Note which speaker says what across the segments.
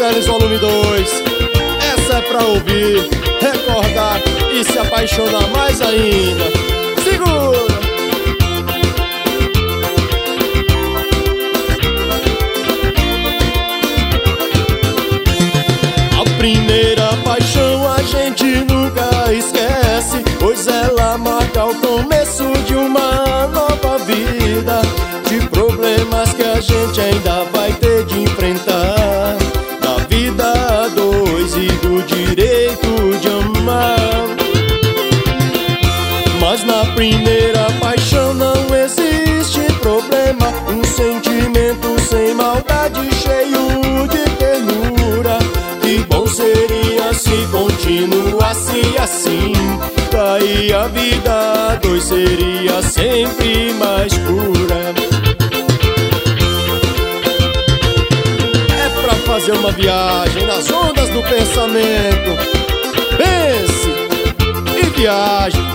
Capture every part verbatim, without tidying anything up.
Speaker 1: Teles volume dois. Essa é pra ouvir, recordar e se apaixonar mais ainda. Segura! A primeira paixão a gente nunca esquece, pois ela marca o começo de uma nova vida, de problemas que a gente ainda vai ter de enfrentar, da vida a dois e do direito de amar. Mas na primeira paixão não existe problema, um sentimento sem maldade, cheio de ternura. Que bom seria se continuasse assim, daí a vida a dois seria sempre mais pura. É pra fazer uma viagem nas ondas do pensamento. Pense e viaje.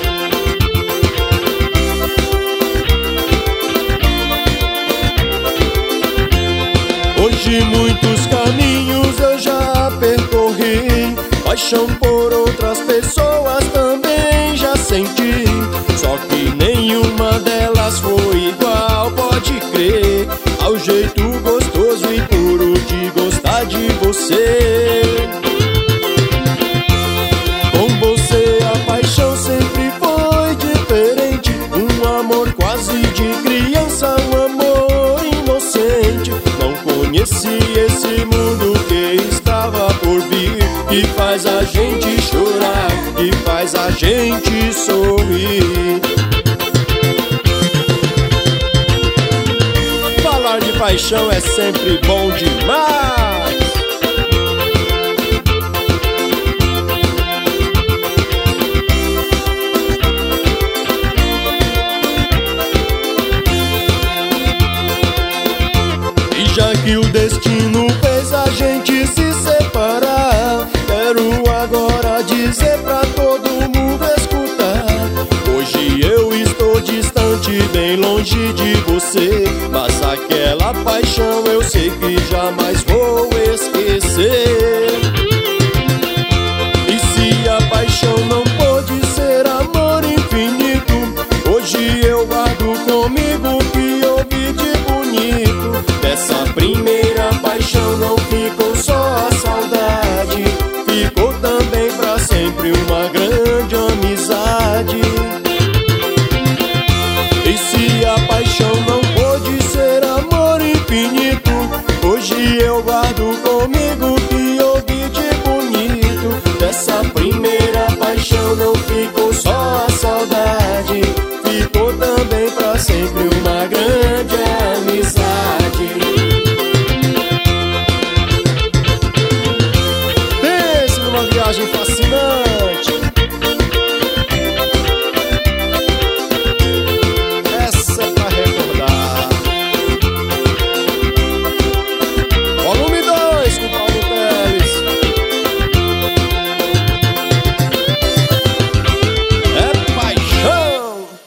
Speaker 1: Hoje muitos caminhos eu já percorri, paixão por outras pessoas também já senti, só que nenhuma delas foi igual, pode crer, ao jeito gostoso e puro de gostar de você. Com você a paixão sempre foi diferente, um amor quase de criança, um amor inocente. Não conheci esse mundo que estava por vir, que faz a gente chorar, que faz a gente sorrir. Falar de paixão é sempre bom demais. E já que o destino fez a gente se separar, quero agora dizer pra todo mundo escutar. Hoje eu estou distante, bem longe de você, mas aquela paixão eu sei que jamais vou esquecer. E se a paixão não pode ser amor infinito, hoje eu guardo comigo o que ouvi de bonito. Dessa primeira paixão não ficou só a saudade, ficou também pra sempre uma